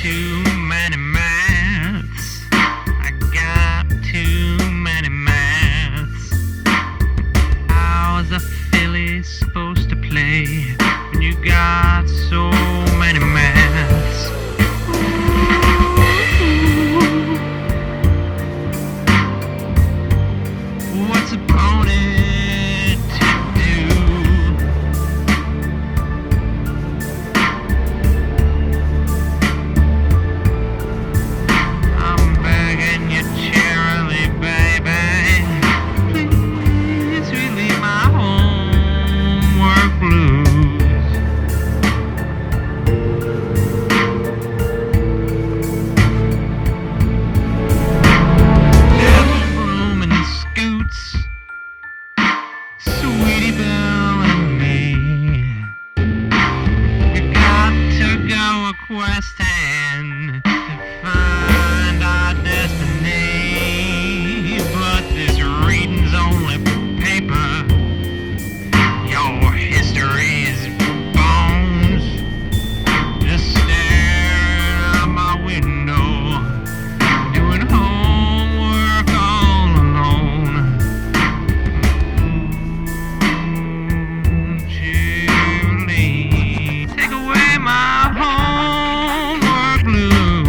too many maths. I got too many maths. How's a filly supposed to play when you got so many maths? What's a pony to do? I'm begging you, cheerily, baby, please relieve my homework blues. Devil Broom and Scoots, Sweetie Belle and me, we got to go a-questing to find our destiny. But this reading's only paper. Your history is bones. Just staring out my window, doing homework all alone. Julie, take away my homework blues.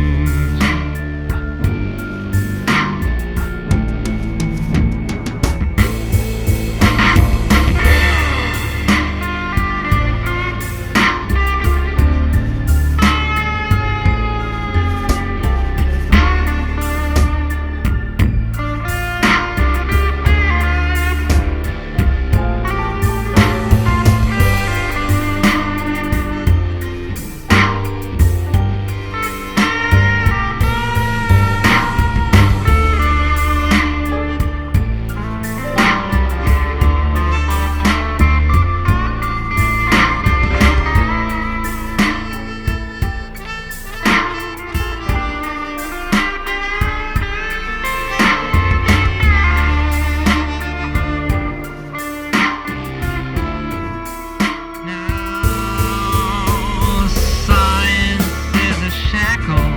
Now, science is a shackle,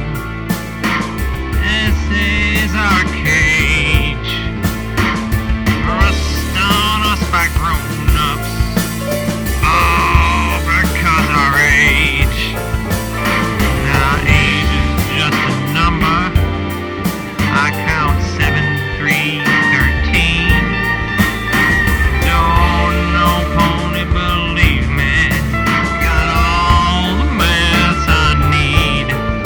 essays are a cage, rust on us by grown-ups, all because our age. Now age is just a number, I count 7, 3, 13. Don't know pony, believe me, got all the maths I need.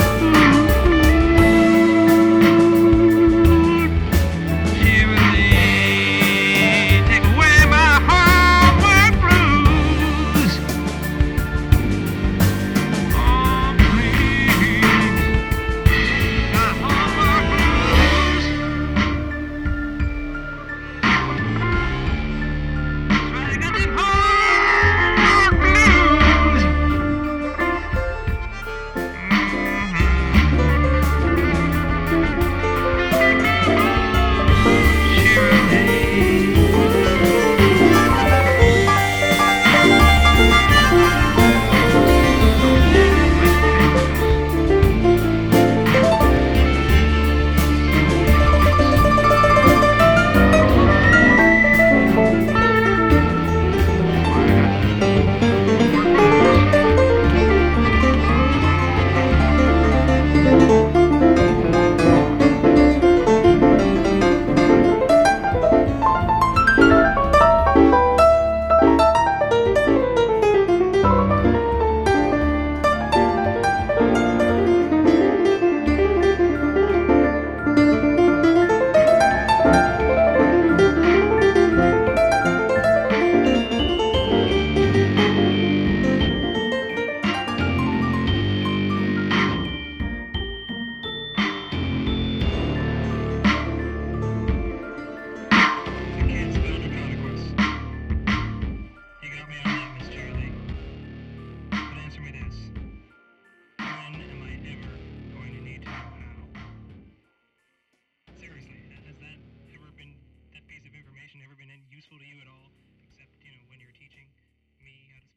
Cheerily, take away my homework blues. Oh, please, my homework blues. I got them homework blues. You got me on that, Miss Charlie. But answer me this. When am I ever going to need to know how? Seriously, has that piece of information ever been useful to you at all? Except, when you're teaching me how to